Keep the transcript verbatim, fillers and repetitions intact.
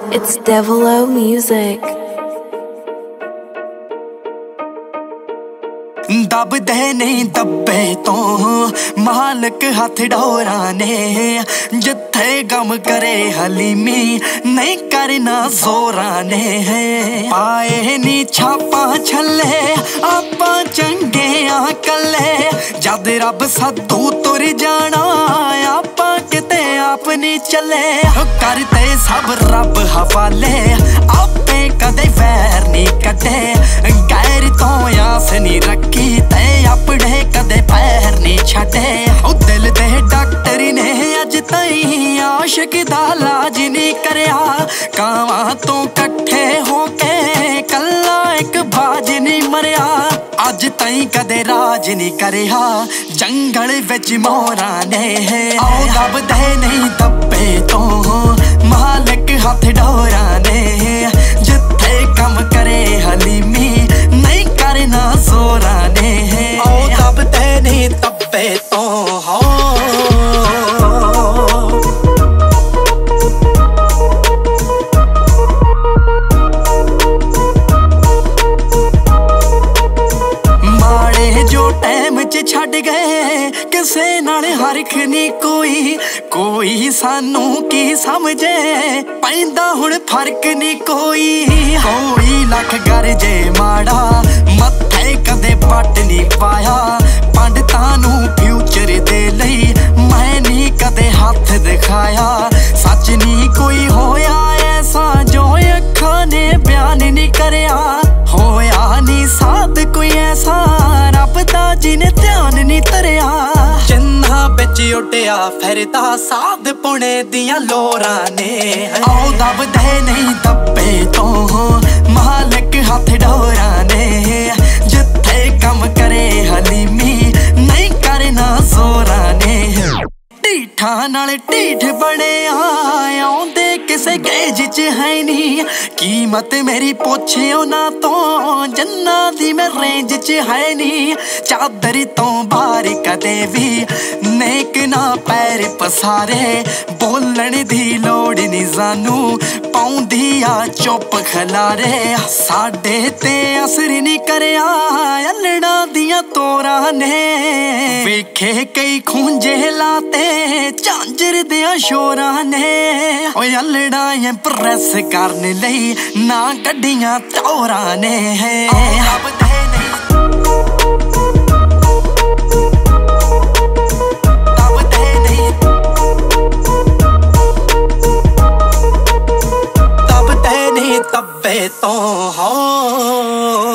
It's Devil O Music. दबदे नहीं दब्बे तो मालक हाथ डोरा ने जिथे गम करे हलीमी नहीं करना जोरा ने पाए नी छापा छले आपा चंगे कले जद रब सदू तुर जाना आपा किते आप नहीं चले करते सब रब हवाले आपे कदे वैर नहीं कटे गैर तो आस नहीं रखी ते अपने कदे पैर नहीं छटे ओ दिल दे डॉक्टर ने अज ताई आशिक दा लाज नहीं करया कावां तो कट्ठे होके कल्ला एक बाज नहीं मरया अज ताई कदे राज नहीं करया जंगल विच मोरा ने आओ दबदे नहीं दब्बे तो मालिक हाथ डोरा ने जिथे कम करे हलीमी नहीं करना जोरा ने आओ दबदे नहीं दब्बे तो हो छड़ गए किसे नाल हरख नी कोई कोई सानू की समझे पैंदा हुण फर्क नी कोई होई लख गरजे माड़ा मत्थे कदे पट नी पाया पंडितां नू फ्यूचर दे लई मैं नी कदे हाथ दिखाया सच नी कोई होया ऐसा जो अखां ने बयान नी करया होया नी साथ कोई ऐसा रब दा जिने ध्यान नी तरया जिन्ना बिच उड्डिया फिरदा साध पुणे दियां लोरां ने आओ दबदे नहीं दब्बे तो मालिक हाथ डोरा ने जिथे कम करे हलीमी नहीं करना जोरा ने ढीठा नाल ढीठ बड़े आउंदे किसे गेज च है नी कीमत मेरी पुछियो ना तो जन्ना दी मैं रेंज च है नी चादर तो बाहर कदे भी नेक ना पैर पसारे बोलण दी लोड़ नी जानू पाउंदी आ चुप खलारे साडे ते असर नी करया अल्लड़ा दियां तोरा ने वेखे कई खूंजे लाते झांजर दियां शोरा ने ओए अल्लड़ा इंप्रेस करने लई ना कड्डियां तौरा ने दबदे नहीं दबदे नहीं दबदे नहीं दब्बे तो हो